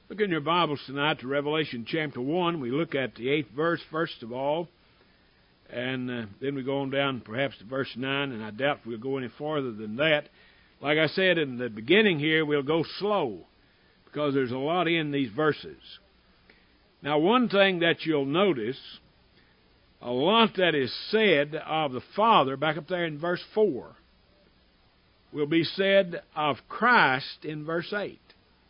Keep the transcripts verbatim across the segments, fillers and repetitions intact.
Look in your Bibles tonight to Revelation chapter one. We look at the eighth verse first of all, and uh, then we go on down perhaps to verse nine, and I doubt we'll go any farther than that. Like I said in the beginning here, we'll go slow because there's a lot in these verses. Now, one thing that you'll notice, a lot that is said of the Father, back up there in verse four, will be said of Christ in verse eight.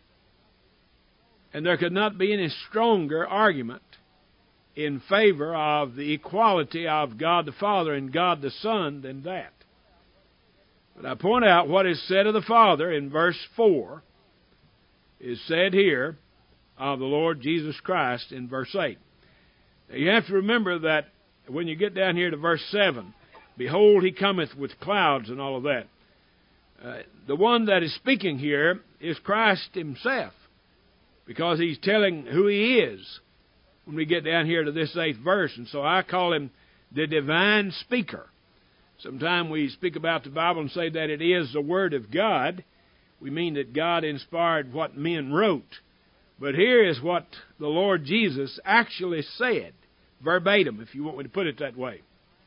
And there could not be any stronger argument in favor of the equality of God the Father and God the Son than that. But I point out what is said of the Father in verse four is said here of the Lord Jesus Christ in verse eight. Now you have to remember that when you get down here to verse seven, behold, he cometh with clouds and all of that. Uh, the one that is speaking here is Christ himself, because he's telling who he is when we get down here to this eighth verse. And so I call him the divine speaker. Sometimes we speak about the Bible and say that it is the Word of God. We mean that God inspired what men wrote. But here is what the Lord Jesus actually said, verbatim, if you want me to put it that way.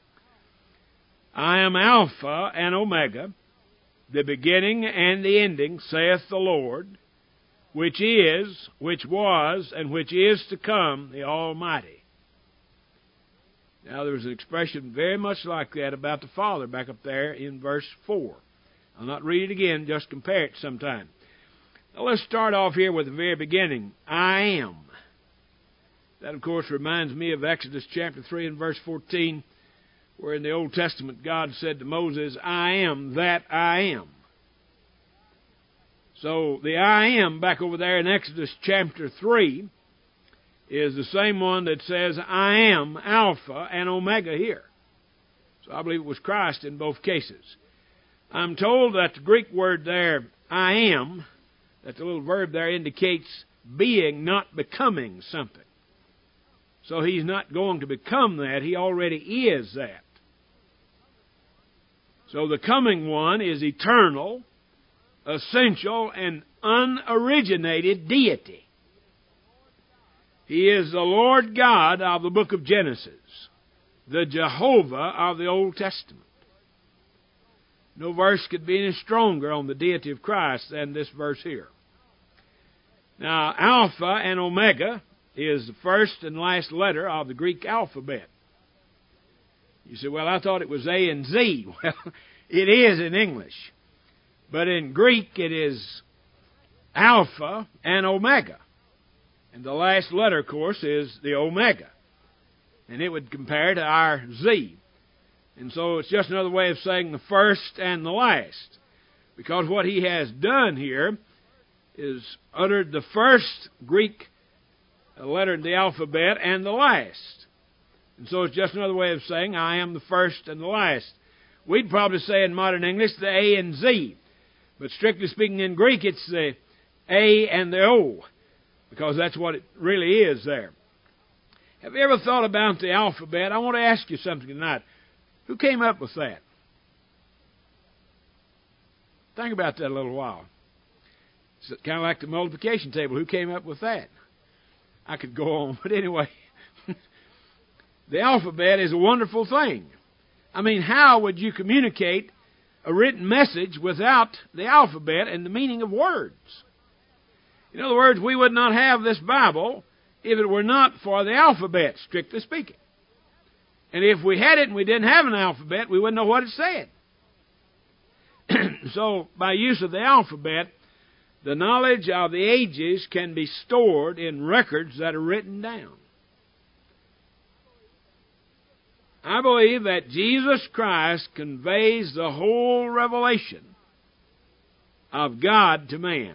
I am Alpha and Omega, the beginning and the ending, saith the Lord, which is, which was, and which is to come, the Almighty. Now, there's an expression very much like that about the Father back up there in verse four. I'll not read it again, just compare it sometime. Now, let's start off here with the very beginning. I am. That, of course, reminds me of Exodus chapter three and verse fourteen, where in the Old Testament God said to Moses, I am that I am. So the I am back over there in Exodus chapter three is the same one that says I am Alpha and Omega here. So I believe it was Christ in both cases. I'm told that the Greek word there, I am, that the little verb there indicates being, not becoming something. So he's not going to become that. He already is that. So the coming one is eternal, essential, and unoriginated deity. He is the Lord God of the book of Genesis, the Jehovah of the Old Testament. No verse could be any stronger on the deity of Christ than this verse here. Now, Alpha and Omega is the first and last letter of the Greek alphabet. You say, well, I thought it was A and Z. Well, it is in English. But in Greek, it is Alpha and Omega. And the last letter, of course, is the Omega. And it would compare to our Z. And so it's just another way of saying the first and the last. Because what he has done here is uttered the first Greek letter in the alphabet and the last. And so it's just another way of saying I am the first and the last. We'd probably say in modern English the A and Z. But strictly speaking in Greek, it's the A and the O, because that's what it really is there. Have you ever thought about the alphabet? I want to ask you something tonight. Who came up with that? Think about that a little while. It's kind of like the multiplication table. Who came up with that? I could go on, but anyway. The alphabet is a wonderful thing. I mean, how would you communicate a written message without the alphabet and the meaning of words? In other words, we would not have this Bible if it were not for the alphabet, strictly speaking. And if we had it and we didn't have an alphabet, we wouldn't know what it said. So, by use of the alphabet, the knowledge of the ages can be stored in records that are written down. I believe that Jesus Christ conveys the whole revelation of God to man.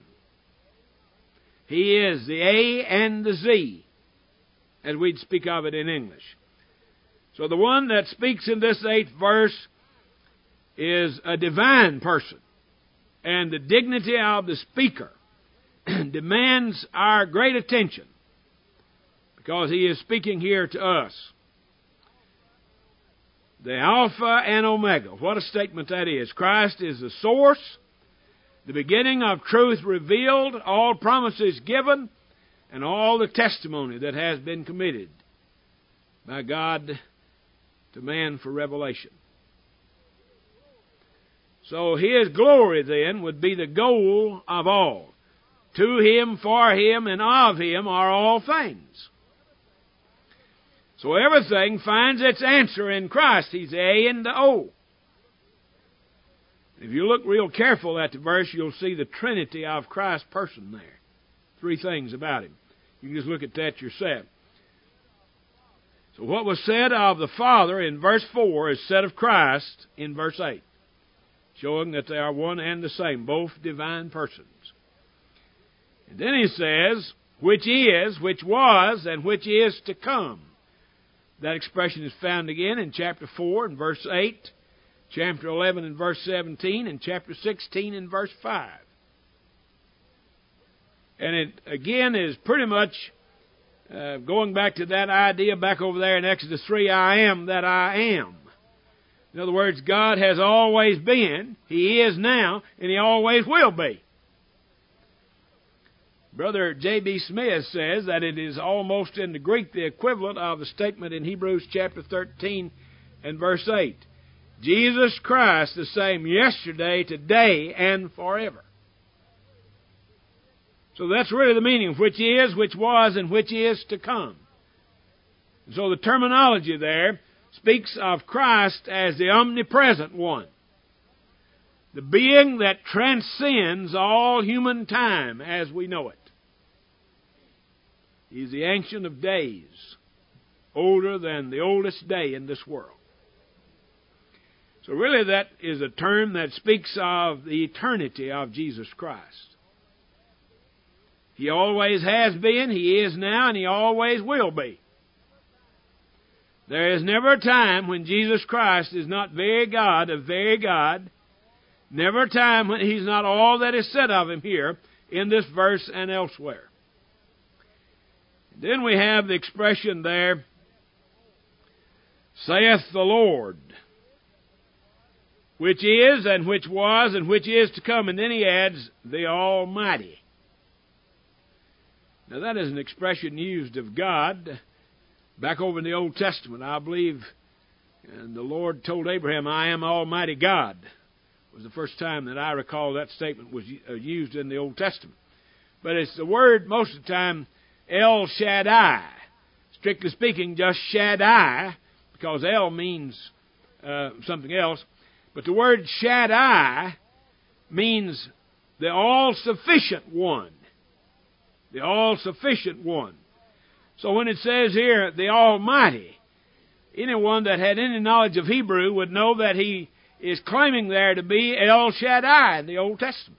He is the A and the Z, as we'd speak of it in English. So the one that speaks in this eighth verse is a divine person. And the dignity of the speaker demands our great attention, because he is speaking here to us. The Alpha and Omega. What a statement that is. Christ is the source, the beginning of truth revealed, all promises given, and all the testimony that has been committed by God to man for revelation. So His glory then would be the goal of all. To Him, for Him, and of Him are all things. So everything finds its answer in Christ. He's the A and the O. If you look real careful at the verse, you'll see the Trinity of Christ's person there. Three things about Him. You can just look at that yourself. So what was said of the Father in verse four is said of Christ in verse eight, showing that they are one and the same, both divine persons. And then He says, which is, which was, and which is to come. That expression is found again in chapter four and verse eight, chapter eleven and verse seventeen, and chapter sixteen and verse five. And it, again, is pretty much uh, going back to that idea back over there in Exodus three, I am that I am. In other words, God has always been, He is now, and He always will be. Brother J B Smith says that it is almost in the Greek the equivalent of the statement in Hebrews chapter thirteen and verse eight. Jesus Christ the same yesterday, today, and forever. So that's really the meaning of which is, which was, and which is to come. So the terminology there speaks of Christ as the omnipresent one, the being that transcends all human time as we know it. He's the Ancient of Days, older than the oldest day in this world. So really that is a term that speaks of the eternity of Jesus Christ. He always has been, He is now, and He always will be. There is never a time when Jesus Christ is not very God of very God. Never a time when He's not all that is said of Him here in this verse and elsewhere. Then we have the expression there, saith the Lord, which is, and which was, and which is to come. And then he adds, the Almighty. Now that is an expression used of God back over in the Old Testament. I believe, and the Lord told Abraham, I am Almighty God. It was the first time that I recall that statement was used in the Old Testament. But it's the word, most of the time, El Shaddai. Strictly speaking, just Shaddai, because El means uh, something else. But the word Shaddai means the all-sufficient one. The all-sufficient one. So when it says here, the Almighty, anyone that had any knowledge of Hebrew would know that he is claiming there to be El Shaddai in the Old Testament.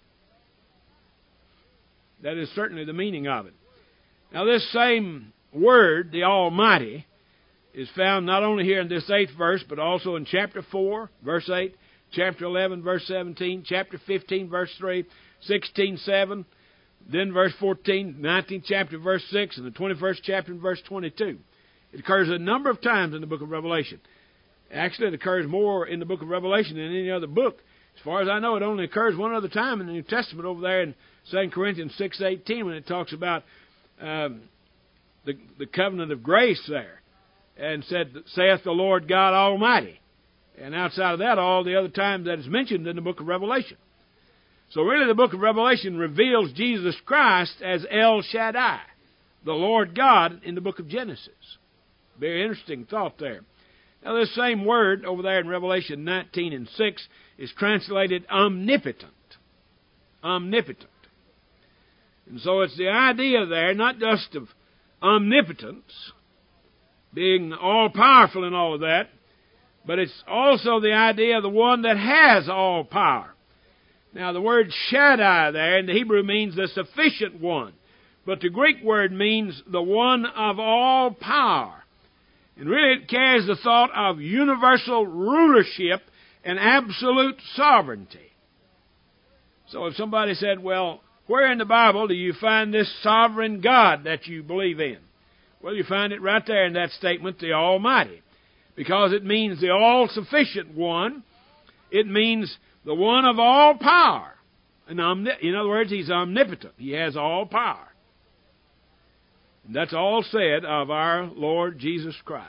That is certainly the meaning of it. Now this same word, the Almighty, is found not only here in this eighth verse, but also in chapter four, verse eight, chapter eleven, verse seventeen, chapter fifteen, verse three, sixteen, seven, then verse fourteen, nineteenth chapter, verse six, and the twenty-first chapter, and verse twenty-two. It occurs a number of times in the book of Revelation. Actually, it occurs more in the book of Revelation than any other book. As far as I know, it only occurs one other time in the New Testament over there in Second Corinthians six eighteen when it talks about um, the, the covenant of grace there. And said, saith the Lord God Almighty. And outside of that, all the other times that is mentioned in the book of Revelation. So really the book of Revelation reveals Jesus Christ as El Shaddai, the Lord God in the book of Genesis. Very interesting thought there. Now this same word over there in Revelation nineteen and six is translated omnipotent. Omnipotent. And so it's the idea there, not just of omnipotence, being all-powerful and all of that, but it's also the idea of the one that has all power. Now, the word Shaddai there in the Hebrew means the sufficient one, but the Greek word means the one of all power. And really it carries the thought of universal rulership and absolute sovereignty. So if somebody said, well, where in the Bible do you find this sovereign God that you believe in? Well, you find it right there in that statement, the Almighty. Because it means the all-sufficient one. It means the one of all power. And omni- in other words, He's omnipotent. He has all power. And that's all said of our Lord Jesus Christ.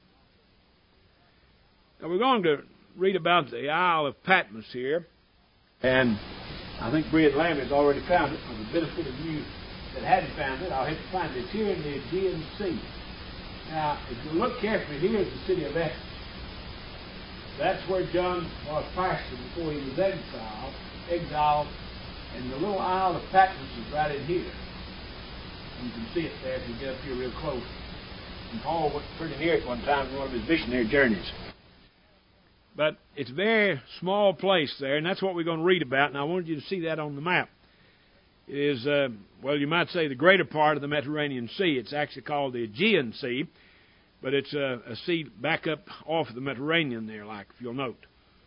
Now we're going to read about the Isle of Patmos here. And I think Bria Lambert has already found it. For the benefit of you that hadn't found it, I'll have to find it. It's here in the Aegean Sea. Now, if you look carefully, here is the city of Ephesus. That's where John was pastor before he was exiled. Exiled. And the little Isle of Patmos is right in here. You can see it there if you get up here real close. And Paul went pretty near it one time in one of his missionary journeys. But it's a very small place there, and that's what we're going to read about, and I wanted you to see that on the map. It is, uh, well, you might say the greater part of the Mediterranean Sea. It's actually called the Aegean Sea, but it's a, a sea back up off of the Mediterranean there, like, if you'll note.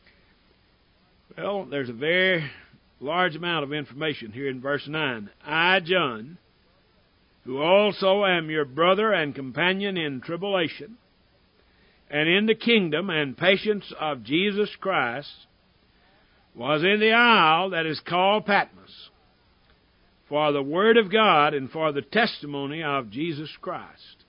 Well, there's a very large amount of information here in verse nine. I, John, who also am your brother and companion in tribulation, and in the kingdom and patience of Jesus Christ, was in the isle that is called Patmos, for the word of God and for the testimony of Jesus Christ.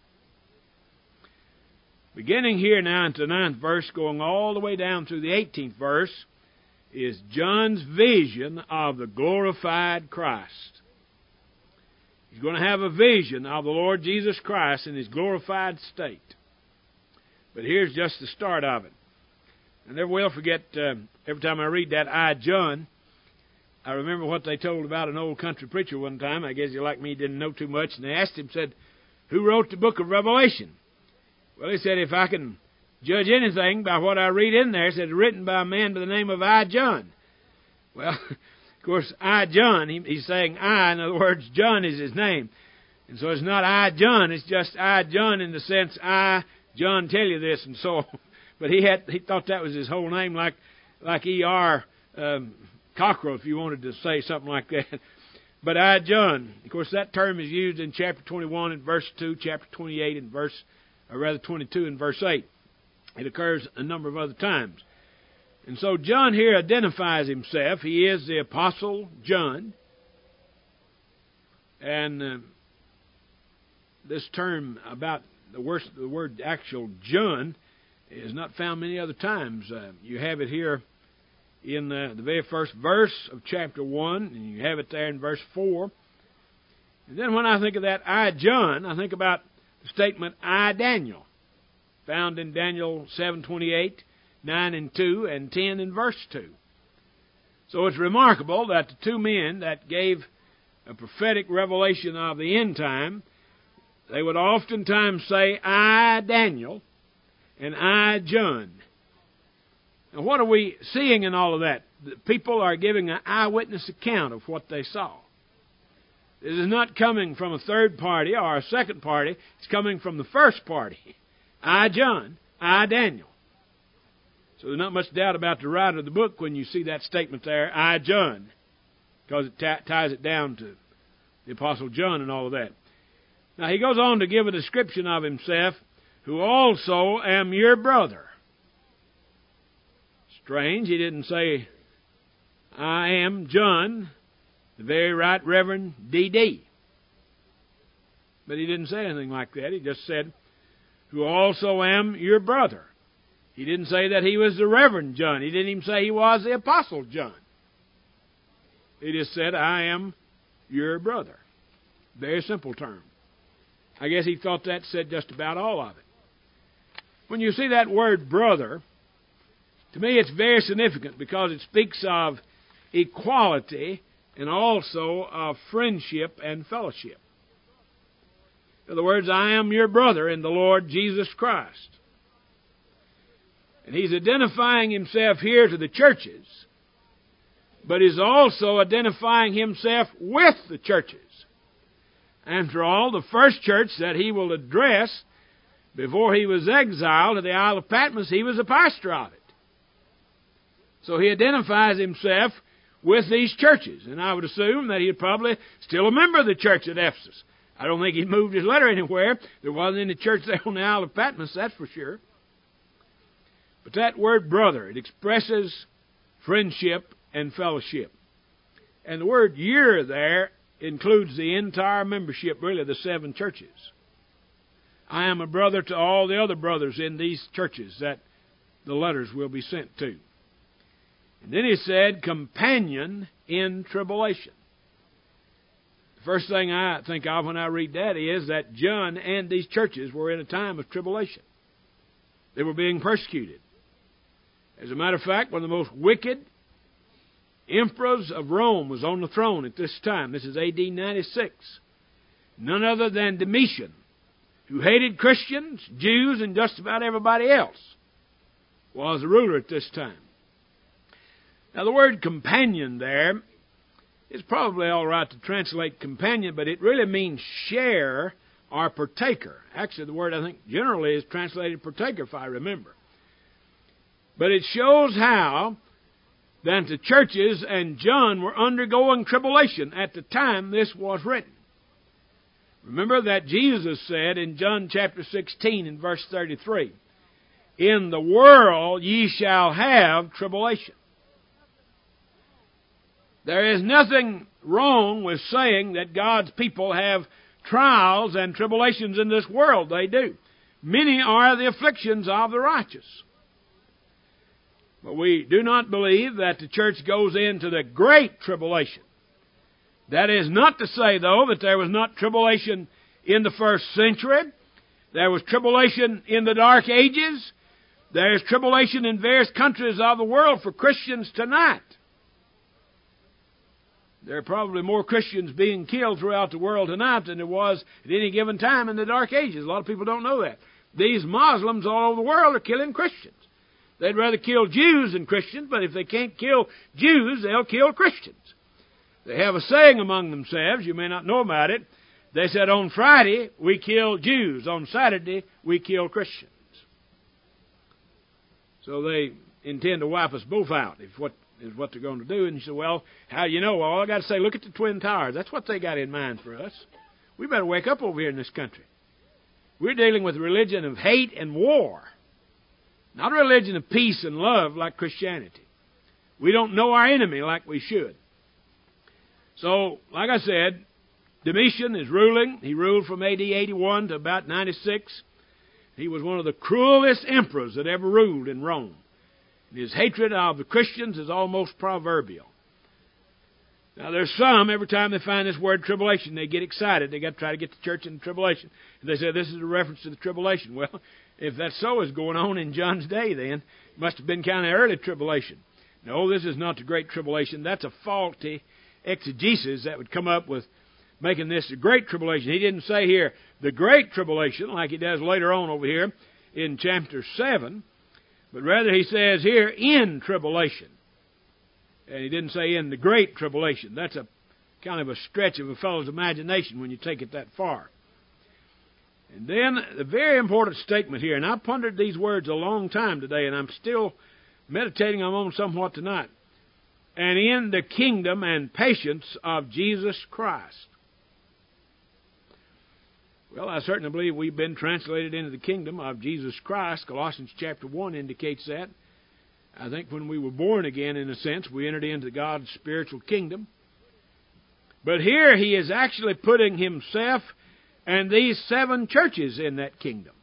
Beginning here now into the ninth verse, going all the way down through the eighteenth verse, is John's vision of the glorified Christ. He's going to have a vision of the Lord Jesus Christ in His glorified state. But here's just the start of it. I never will forget, uh, every time I read that, I, John, I remember what they told about an old country preacher one time. I guess he, like me, didn't know too much. And they asked him, said, who wrote the book of Revelation? Well, he said, if I can judge anything by what I read in there, it said, written by a man by the name of I, John. Well, of course, I, John, he, he's saying I. In other words, John is his name. And so it's not I, John. It's just I, John, in the sense I, John, tell you this, and so. But he had he thought that was his whole name, like like E R Um, Cockrell, if you wanted to say something like that. But I, John, of course, that term is used in chapter twenty-one and verse two, chapter twenty-eight and verse, or rather twenty-two and verse eight. It occurs a number of other times. And so John here identifies himself. He is the Apostle John. And uh, this term about the word, the word actual John is not found many other times. Uh, you have it here in the, the very first verse of chapter one, and you have it there in verse four. And then when I think of that I, John, I think about the statement I, Daniel, found in Daniel seven twenty-eight, nine and two, and ten and verse two. So it's remarkable that the two men that gave a prophetic revelation of the end time, they would oftentimes say, I, Daniel, and I, John. Now, what are we seeing in all of that? The people are giving an eyewitness account of what they saw. This is not coming from a third party or a second party. It's coming from the first party. I, John, I, Daniel. So there's not much doubt about the writer of the book when you see that statement there, I, John, because it t- ties it down to the Apostle John and all of that. Now, he goes on to give a description of himself, who also am your brother. Strange, he didn't say, I am John, the very right Reverend D D But he didn't say anything like that. He just said, who also am your brother. He didn't say that he was the Reverend John. He didn't even say he was the Apostle John. He just said, I am your brother. Very simple term. I guess he thought that said just about all of it. When you see that word brother, to me it's very significant because it speaks of equality and also of friendship and fellowship. In other words, I am your brother in the Lord Jesus Christ. And he's identifying himself here to the churches, but he's also identifying himself with the churches. After all, the first church that he will address before he was exiled to the Isle of Patmos, he was a pastor of it. So he identifies himself with these churches. And I would assume that he's probably still a member of the church at Ephesus. I don't think he moved his letter anywhere. There wasn't any church there on the Isle of Patmos, that's for sure. But that word brother, it expresses friendship and fellowship. And the word year there includes the entire membership, really, of the seven churches. I am a brother to all the other brothers in these churches that the letters will be sent to. And then he said, companion in tribulation. The first thing I think of when I read that is that John and these churches were in a time of tribulation. They were being persecuted. As a matter of fact, one of the most wicked emperors of Rome was on the throne at this time. This is A D ninety-six. None other than Domitian, who hated Christians, Jews, and just about everybody else, was the ruler at this time. Now, the word companion there is probably all right to translate companion, but it really means share or partaker. Actually, the word, I think, generally is translated partaker, if I remember. But it shows how that the churches and John were undergoing tribulation at the time this was written. Remember that Jesus said in John chapter sixteen and verse thirty-three, in the world ye shall have tribulation. There is nothing wrong with saying that God's people have trials and tribulations in this world. They do. Many are the afflictions of the righteous. But we do not believe that the church goes into the great tribulation. That is not to say, though, that there was not tribulation in the first century. There was tribulation in the Dark Ages. There is tribulation in various countries of the world for Christians tonight. There are probably more Christians being killed throughout the world tonight than there was at any given time in the Dark Ages. A lot of people don't know that. These Muslims all over the world are killing Christians. They'd rather kill Jews than Christians, but if they can't kill Jews, they'll kill Christians. They have a saying among themselves, you may not know about it. They said, on Friday, we kill Jews. On Saturday, we kill Christians. So they intend to wipe us both out, if what is what they're going to do. And you say, well, how do you know? Well, all I got to say, look at the Twin Towers. That's what they got in mind for us. We better wake up over here in this country. We're dealing with a religion of hate and war. Not a religion of peace and love like Christianity. We don't know our enemy like we should. So, like I said, Domitian is ruling. He ruled from A D eighty-one to about ninety-six. He was one of the cruelest emperors that ever ruled in Rome. And his hatred of the Christians is almost proverbial. Now, there's some, every time they find this word tribulation, they get excited. They got to try to get the church in tribulation. And they say, this is a reference to the tribulation. Well, if that so is going on in John's day, then it must have been kind of early tribulation. No, this is not the great tribulation. That's a faulty exegesis that would come up with making this a great tribulation. He didn't say here the great tribulation like he does later on over here in chapter seven, but rather he says here in tribulation. And he didn't say in the great tribulation. That's a kind of a stretch of a fellow's imagination when you take it that far. And then the very important statement here, and I pondered these words a long time today, and I'm still meditating on them somewhat tonight. And in the kingdom and patience of Jesus Christ. Well, I certainly believe we've been translated into the kingdom of Jesus Christ. Colossians chapter one indicates that. I think when we were born again, in a sense, we entered into God's spiritual kingdom. But here he is actually putting himself and these seven churches in that kingdom.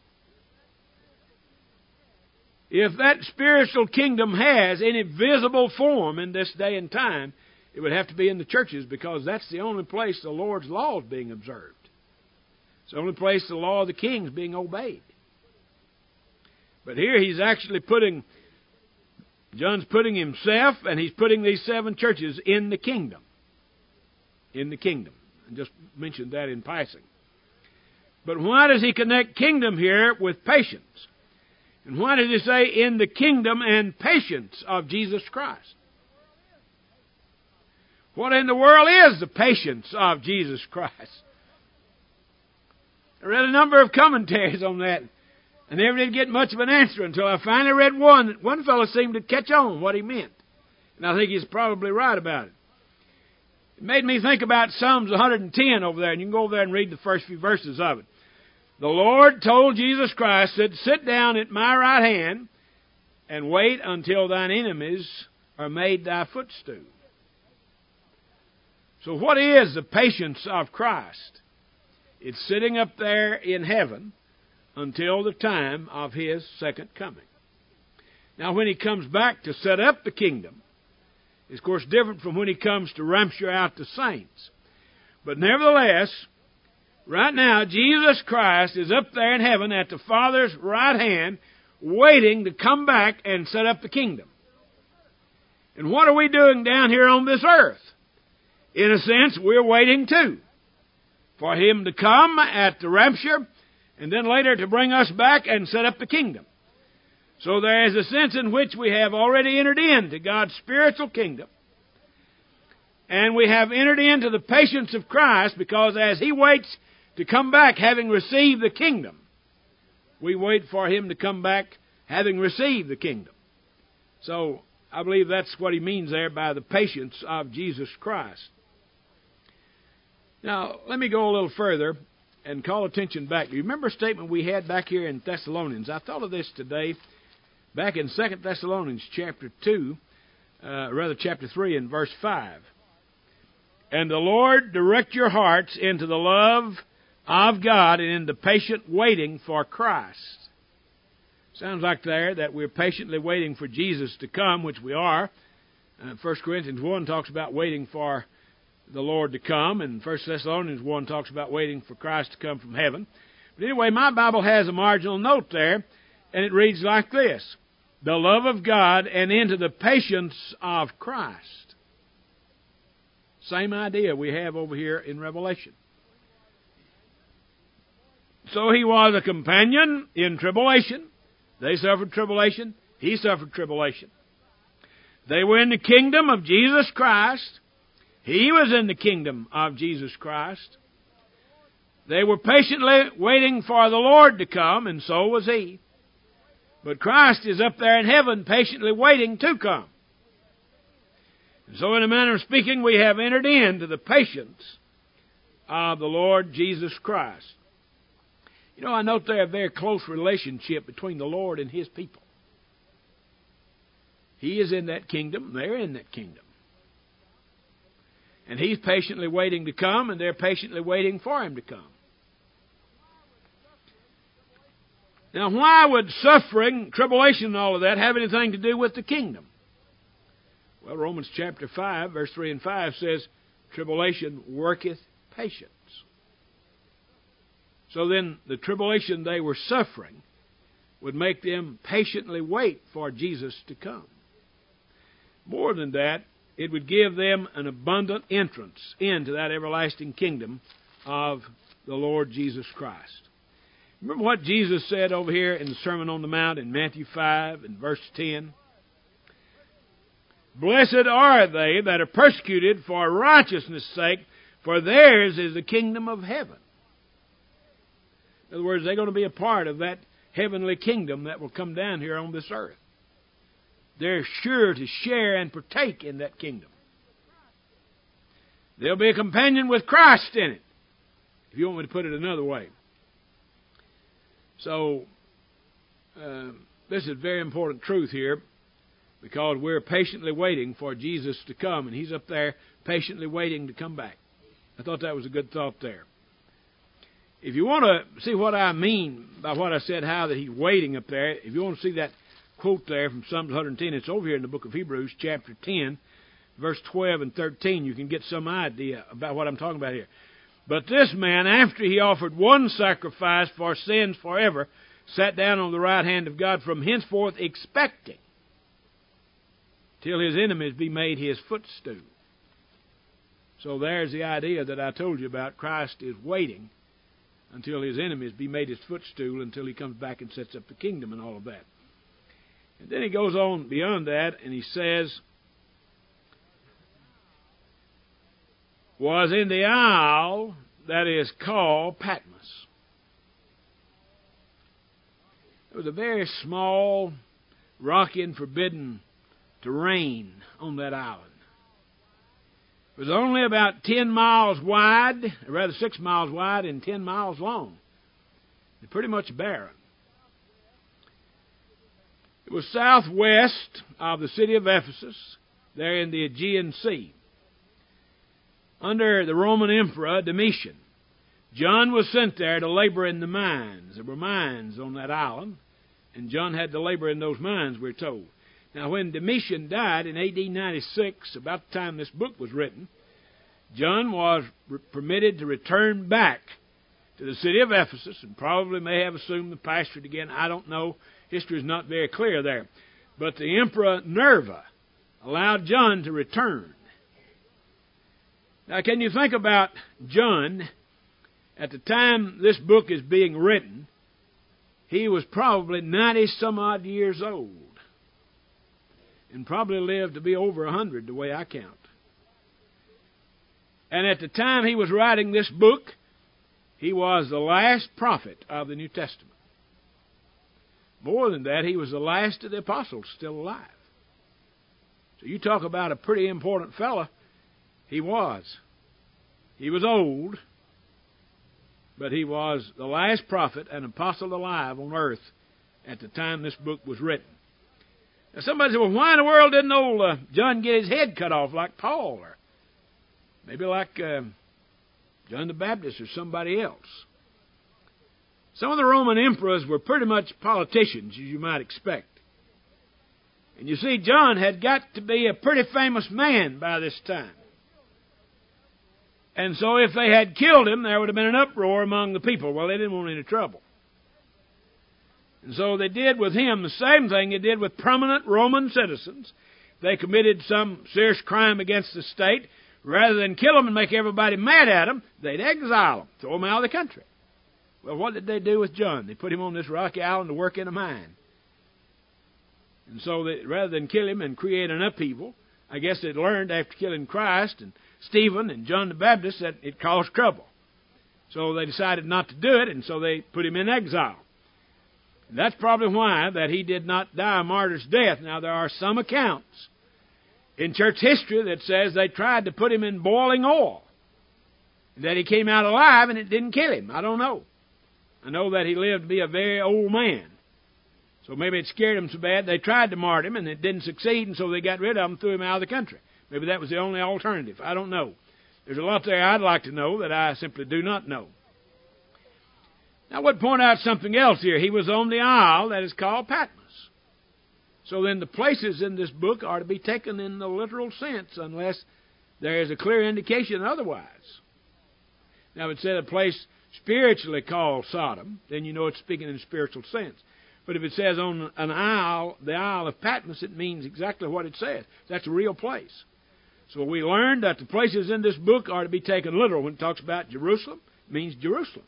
If that spiritual kingdom has any visible form in this day and time, it would have to be in the churches, because that's the only place the Lord's law is being observed. It's the only place the law of the king is being obeyed. But here he's actually putting, John's putting himself and he's putting these seven churches in the kingdom. In the kingdom. I just mentioned that in passing. But why does he connect kingdom here with patience? And why does he say in the kingdom and patience of Jesus Christ? What in the world is the patience of Jesus Christ? I read a number of commentaries on that. I never did get much of an answer until I finally read one that one fellow seemed to catch on what he meant. And I think he's probably right about it. It made me think about Psalms one hundred ten over there, and you can go over there and read the first few verses of it. The Lord told Jesus Christ, said, sit down at my right hand and wait until thine enemies are made thy footstool. So what is the patience of Christ? It's sitting up there in heaven until the time of His second coming. Now, when He comes back to set up the kingdom, it's, of course, different from when He comes to rapture out the saints. But nevertheless, right now, Jesus Christ is up there in heaven at the Father's right hand, waiting to come back and set up the kingdom. And what are we doing down here on this earth? In a sense, we're waiting too for Him to come at the rapture, and then later to bring us back and set up the kingdom. So there is a sense in which we have already entered into God's spiritual kingdom. And we have entered into the patience of Christ, because as He waits to come back having received the kingdom, we wait for Him to come back having received the kingdom. So I believe that's what he means there by the patience of Jesus Christ. Now, let me go a little further and call attention back. You remember a statement we had back here in Thessalonians? I thought of this today, back in Second Thessalonians chapter two, uh, rather chapter three and verse five. And the Lord direct your hearts into the love of God and into patient waiting for Christ. Sounds like there that we're patiently waiting for Jesus to come, which we are. Uh, First Corinthians one talks about waiting for the Lord to come, and First Thessalonians one talks about waiting for Christ to come from heaven. But anyway, my Bible has a marginal note there, and it reads like this: the love of God and into the patience of Christ. Same idea we have over here in Revelation. So He was a companion in tribulation. They suffered tribulation. He suffered tribulation. They were in the kingdom of Jesus Christ. He was in the kingdom of Jesus Christ. They were patiently waiting for the Lord to come, and so was He. But Christ is up there in heaven patiently waiting to come. And so in a manner of speaking, we have entered into the patience of the Lord Jesus Christ. You know, I note there a very close relationship between the Lord and His people. He is in that kingdom, they're in that kingdom. And He's patiently waiting to come, and they're patiently waiting for Him to come. Now, why would suffering, tribulation, and all of that have anything to do with the kingdom? Well, Romans chapter five, verse three and five says, tribulation worketh patience. So then, the tribulation they were suffering would make them patiently wait for Jesus to come. More than that, it would give them an abundant entrance into that everlasting kingdom of the Lord Jesus Christ. Remember what Jesus said over here in the Sermon on the Mount in Matthew five and verse ten? Blessed are they that are persecuted for righteousness' sake, for theirs is the kingdom of heaven. In other words, they're going to be a part of that heavenly kingdom that will come down here on this earth. They're sure to share and partake in that kingdom. They'll be a companion with Christ in it, if you want me to put it another way. So, uh, this is very important truth here, because we're patiently waiting for Jesus to come, and He's up there patiently waiting to come back. I thought that was a good thought there. If you want to see what I mean by what I said, how that He's waiting up there, if you want to see that quote there from Psalm one ten, it's over here in the book of Hebrews, chapter ten, verse twelve and thirteen. You can get some idea about what I'm talking about here. But this man, after he offered one sacrifice for sins forever, sat down on the right hand of God, from henceforth expecting till His enemies be made His footstool. So there's the idea that I told you about. Christ is waiting until His enemies be made His footstool, until He comes back and sets up the kingdom and all of that. And then he goes on beyond that, and he says, was in the isle that is called Patmos. It was a very small, rocky and forbidden terrain on that island. It was only about ten miles wide, or rather six miles wide and ten miles long. It's pretty much barren. It was southwest of the city of Ephesus, there in the Aegean Sea. under the Roman Emperor Domitian. John was sent there to labor in the mines. There were mines on that island, and John had to labor in those mines, we're told. Now, when Domitian died in A D ninety-six, about the time this book was written, John was re- permitted to return back to the city of Ephesus, and probably may have assumed the pastorate again. I don't know. History is not very clear there. But the Emperor Nerva allowed John to return. Now, can you think about John? At the time this book is being written, he was probably ninety-some-odd years old, and probably lived to be over a hundred, the way I count. And at the time he was writing this book, he was the last prophet of the New Testament. More than that, he was the last of the apostles still alive. So you talk about a pretty important fella. He was. He was old, but he was the last prophet and apostle alive on earth at the time this book was written. Now somebody said, well, why in the world didn't old uh, John get his head cut off like Paul, or maybe like uh, John the Baptist or somebody else? Some of the Roman emperors were pretty much politicians, as you might expect. And you see, John had got to be a pretty famous man by this time. And so if they had killed him, there would have been an uproar among the people. Well, they didn't want any trouble. And so they did with him the same thing they did with prominent Roman citizens. They committed some serious crime against the state. Rather than kill them and make everybody mad at them, they'd exile them, throw them out of the country. Well, what did they do with John? They put him on this rocky island to work in a mine. And so they, rather than kill him and create an upheaval, I guess they'd learned after killing Christ and Stephen and John the Baptist that it caused trouble. So they decided not to do it, and so they put him in exile. And that's probably why that he did not die a martyr's death. Now, there are some accounts in church history that says they tried to put him in boiling oil, that he came out alive and it didn't kill him. I don't know. I know that he lived to be a very old man. So maybe it scared him so bad they tried to martyr him and it didn't succeed, and so they got rid of him and threw him out of the country. Maybe that was the only alternative. I don't know. There's a lot there I'd like to know that I simply do not know. Now, I would point out something else here. He was on the isle that is called Patmos. So then the places in this book are to be taken in the literal sense unless there is a clear indication otherwise. Now, if it said a place spiritually called Sodom, then you know it's speaking in a spiritual sense. But if it says on an isle, the Isle of Patmos, it means exactly what it says. That's a real place. So we learned that the places in this book are to be taken literal. When it talks about Jerusalem, it means Jerusalem.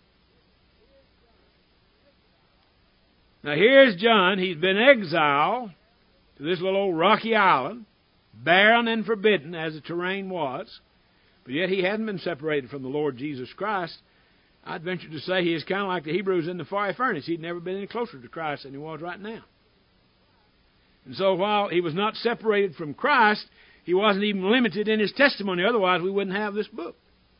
Now here's John. He's been exiled to this little old rocky island, barren and forbidden as the terrain was, but yet he hadn't been separated from the Lord Jesus Christ. I'd venture to say he is kind of like the Hebrews in the fiery furnace. He'd never been any closer to Christ than he was right now. And so while he was not separated from Christ, he wasn't even limited in his testimony. Otherwise, we wouldn't have this book.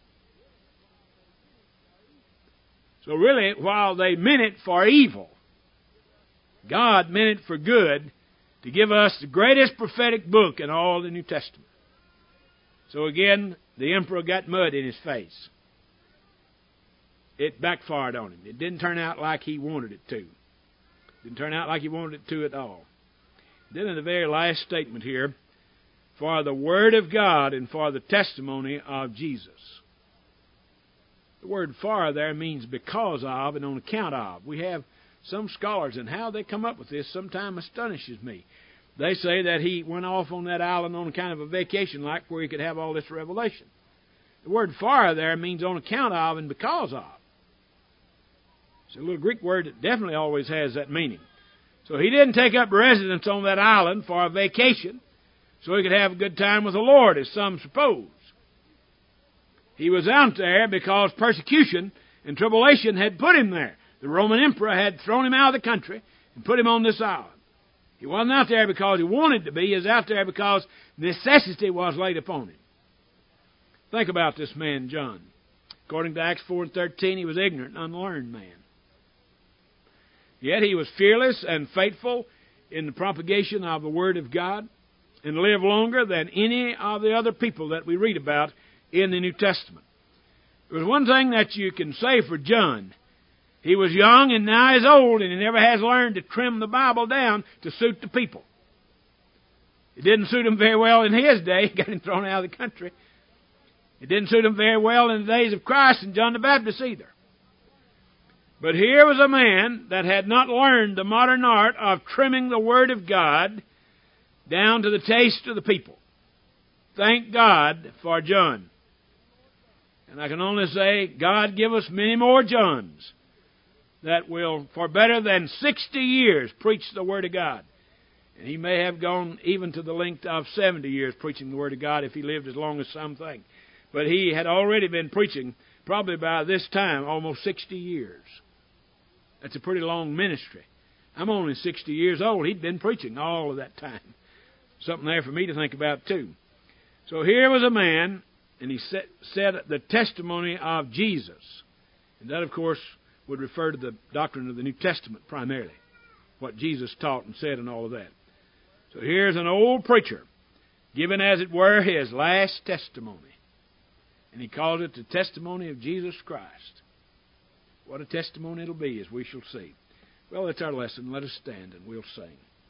So really, while they meant it for evil, God meant it for good to give us the greatest prophetic book in all the New Testament. So again, the emperor got mud in his face. It backfired on him. It didn't turn out like he wanted it to. It didn't turn out like he wanted it to at all. Then in the very last statement here, for the Word of God and for the testimony of Jesus. The word for there means because of and on account of. We have some scholars, and how they come up with this sometimes astonishes me. They say that he went off on that island on kind of a vacation like where he could have all this revelation. The word for there means on account of and because of. It's a little Greek word that definitely always has that meaning. So he didn't take up residence on that island for a vacation so he could have a good time with the Lord, as some suppose. He was out there because persecution and tribulation had put him there. The Roman emperor had thrown him out of the country and put him on this island. He wasn't out there because he wanted to be. He was out there because necessity was laid upon him. Think about this man, John. According to Acts four and thirteen, he was ignorant and unlearned man. Yet he was fearless and faithful in the propagation of the Word of God and lived longer than any of the other people that we read about in the New Testament. There was one thing that you can say for John. He was young and now he's old, and he never has learned to trim the Bible down to suit the people. It didn't suit him very well in his day. He got him thrown out of the country. It didn't suit him very well in the days of Christ and John the Baptist either. But here was a man that had not learned the modern art of trimming the Word of God down to the taste of the people. Thank God for John. And I can only say, God give us many more Johns that will, for better than sixty years, preach the Word of God. And he may have gone even to the length of seventy years preaching the Word of God if he lived as long as some think. But he had already been preaching, probably by this time, almost sixty years. That's a pretty long ministry. I'm only sixty years old. He'd been preaching all of that time. Something there for me to think about, too. So here was a man, and he said, said the testimony of Jesus. And that, of course, would refer to the doctrine of the New Testament primarily, what Jesus taught and said and all of that. So here's an old preacher giving, as it were, his last testimony. And he called it the testimony of Jesus Christ. What a testimony it'll be, as we shall see. Well, that's our lesson. Let us stand and we'll sing.